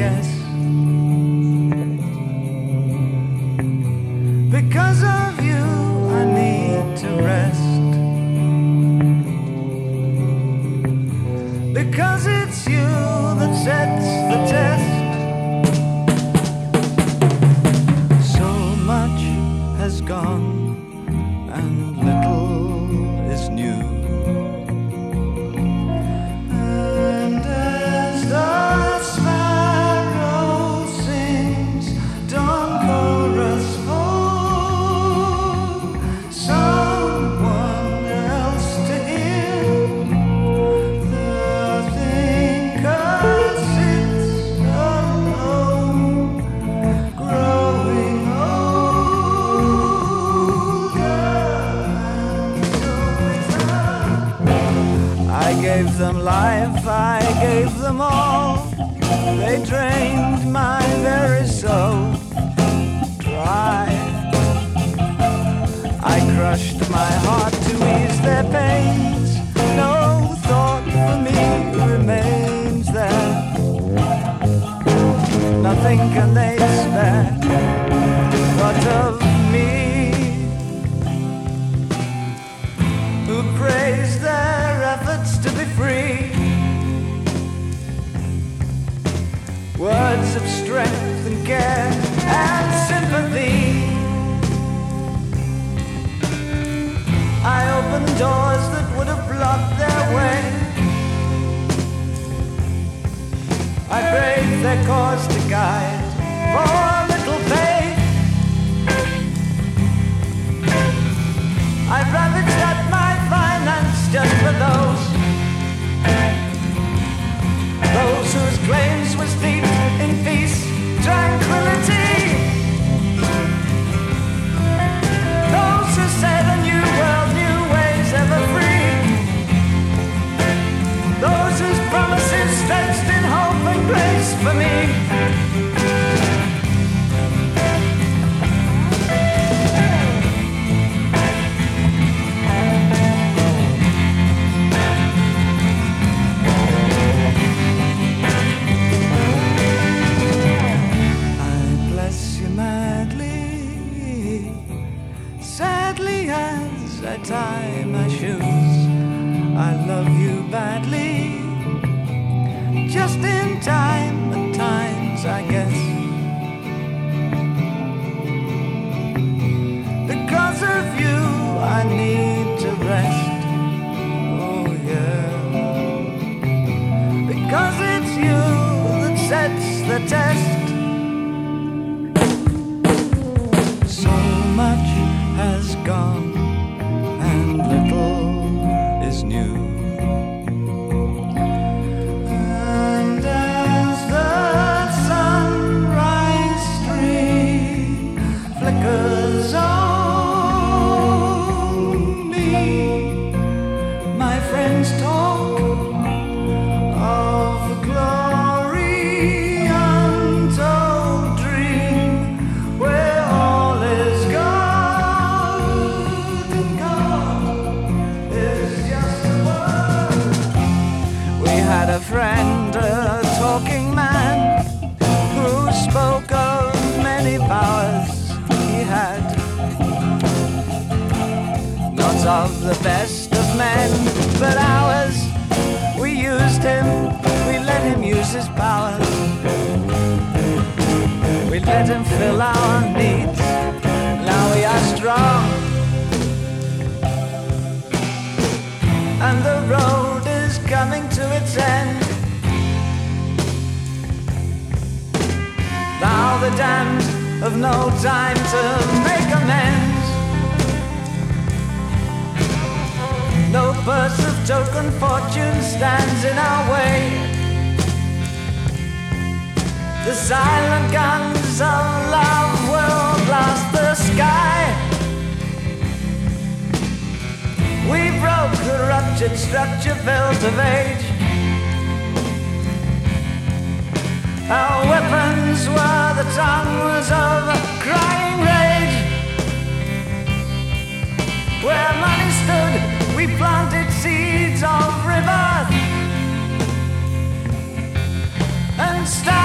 guess. Because of you, I need to rest. Because it's you that sets the test. So much has gone and little is new. And as the sparrow sings dawn chorus for someone else to hear, the thinker sits alone, growing older, and so is I gave them life, I gave them all. They drained my very soul dry. I crushed my heart to ease their pains. No thought for me remains there. Nothing can they spare. What of me, who praise their efforts to be free? Words of strength and care and sympathy. I opened doors that would have blocked their way. I braved their cause to guide for a little faith. I ravaged at my finance just for those whose claims were steeped in peace, tranquility. Those who said a new world, new ways, ever free. Those whose promises stretched in hope and grace for me. As I tie my shoes, I love you badly, just in time at times, I guess. Because of you, I need to rest. Oh yeah. Because it's you that sets the test. So much has gone and little is new. And as the sunrise stream flickers on me, my friends talk of the glory untold dream where all is gone and gone is just a word. We had a friend, a talking man, who spoke of many powers he had, not of the best of men, but ours. We used him, we let him use his powers. We let him fill our needs. Now we are strong, and the road is coming to its end. Now the damned have no time to make amends. No purse of token fortune stands in our way. The silent guns of love will blast the sky. We broke the ruptured structure built of age. Our weapons were the tongues of crying rage. Where money stood, we planted seeds of rebirth and